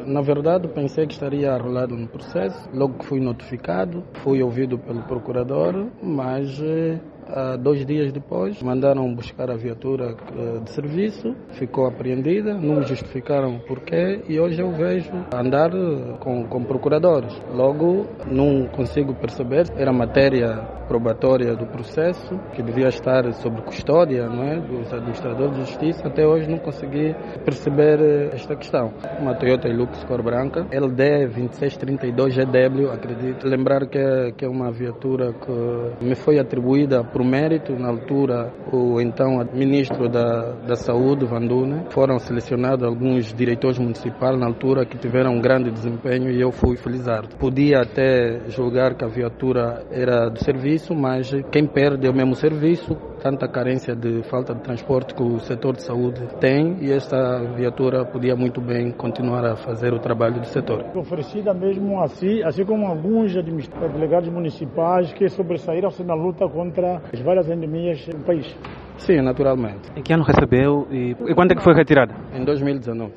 Na verdade, pensei que estaria arrolado no processo. Logo que fui notificado, fui ouvido pelo procurador, mas 2 dias depois mandaram buscar a viatura de serviço, ficou apreendida, não me justificaram o porquê e hoje eu vejo andar com procuradores. Logo, não consigo perceber, era matéria probatória do processo, que devia estar sob custódia, não é, dos administradores de justiça. Até hoje não consegui perceber esta questão. Uma Toyota Hilux cor branca, LD 2632 GW, acredito. Lembrar que é uma viatura que me foi atribuída por mérito. Na altura, o então ministro da Saúde, Vandune, foram selecionados alguns diretores municipais na altura que tiveram um grande desempenho e eu fui felizardo. Podia até julgar que a viatura era do serviço, mas quem perde é o mesmo serviço, tanta carência de falta de transporte que o setor de saúde tem, e esta viatura podia muito bem continuar a fazer o trabalho do setor. Oferecida mesmo assim como alguns delegados municipais que sobressaíram na luta contra as várias endemias do país. Sim, naturalmente. Em que ano recebeu e quando é que foi retirada? Em 2019.